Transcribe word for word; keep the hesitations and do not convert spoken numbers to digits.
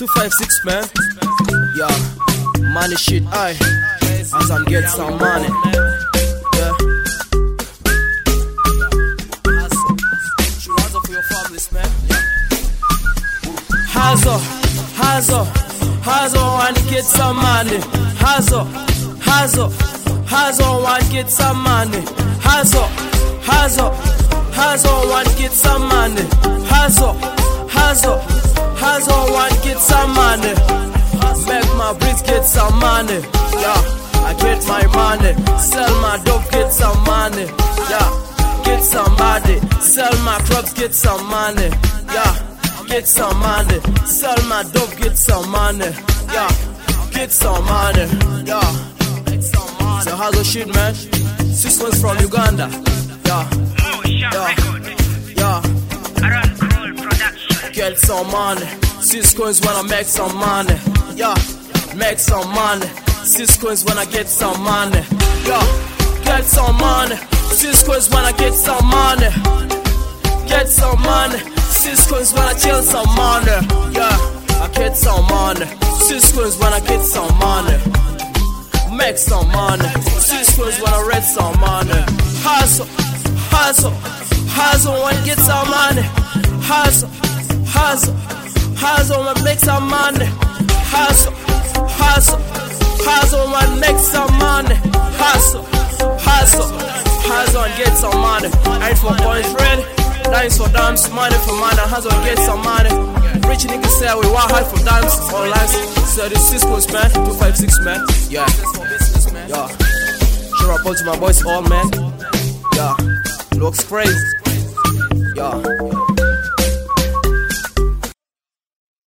two five six, man. Yeah, money shit, aye. As I'm get some money. Yeah. Hustle for your families, man. Hustle, hustle, hustle and get some money. Hustle, hustle, hustle and get some money. Hustle, hustle, hustle and get some money. Hustle, hustle, hustle and get some money. Make my bricks, get some money. Yeah, I get my money. Sell my dope, get some money. Yeah, get somebody. Sell my crops, get some money. Yeah, get some money. Sell my dope, get some money. Yeah, get some money. Yeah, so hustle shit, man. Six ones from Uganda. Yeah, yeah, yeah. Get some money. Six coins when I make some money. Yeah, make some money. Six coins when I get some money. Yeah, get some money. Six coins when I get some money. Get some money. Six coins when I chill some money. Yeah, I get some money. Six coins when I get some money. Make some money. Six coins when I read some money. Hustle, hustle, hustle when I get some money. Hustle, hustle, hustle when I make some money. Hustle, hustle, hustle when I make some money. Hustle, hustle, hustle and get some money. Ain't for points ready. Dimes for dimes, money for money. Hustle and get some money. Rich niggas say we want high for dimes. All lives. So this Cisco's man, two five six man. Yeah, yeah. Sure up to my boys all man. Yeah, looks crazy. Yeah.